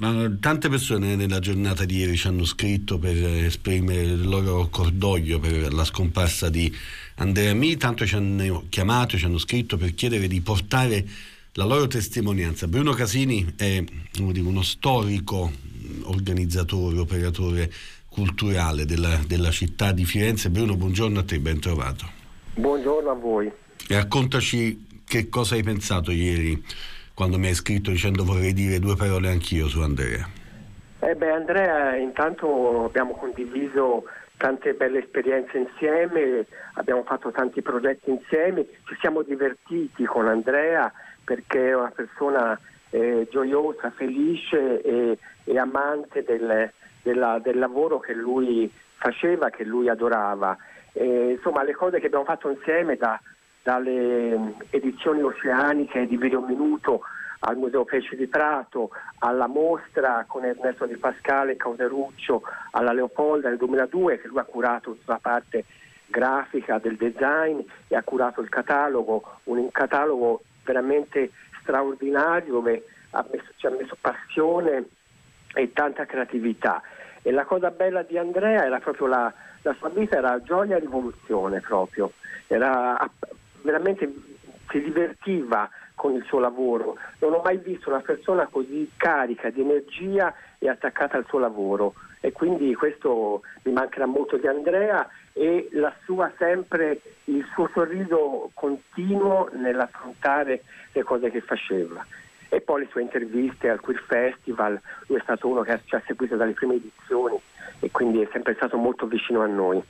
Ma tante persone nella giornata di ieri ci hanno scritto per esprimere il loro cordoglio per la scomparsa di Andrea Mi, tanto ci hanno chiamato, ci hanno scritto per chiedere di portare la loro testimonianza. Bruno Casini è uno storico organizzatore, operatore culturale della città di Firenze. Bruno, buongiorno a te, ben trovato. Buongiorno a voi. E raccontaci che cosa hai pensato ieri quando mi hai scritto dicendo vorrei dire due parole anch'io su Andrea. Andrea, intanto abbiamo condiviso tante belle esperienze insieme, abbiamo fatto tanti progetti insieme, ci siamo divertiti con Andrea perché è una persona gioiosa, felice e amante del lavoro che lui faceva, che lui adorava. Insomma, le cose che abbiamo fatto insieme dalle edizioni oceaniche di Video Minuto al Museo Pesce di Prato, alla mostra con Ernesto Di Pascale e Cauteruccio alla Leopolda nel 2002, che lui ha curato tutta la parte grafica del design e ha curato il catalogo, un catalogo veramente straordinario dove ci ha messo passione e tanta creatività. E la cosa bella di Andrea era proprio la sua vita, era gioia e rivoluzione proprio, era veramente, si divertiva con il suo lavoro. Non ho mai visto una persona così carica di energia e attaccata al suo lavoro, e quindi questo mi mancherà molto di Andrea, e il suo sorriso continuo nell'affrontare le cose che faceva. E poi le sue interviste al Queer Festival, lui è stato uno che ci ha seguito dalle prime edizioni e quindi è sempre stato molto vicino a noi.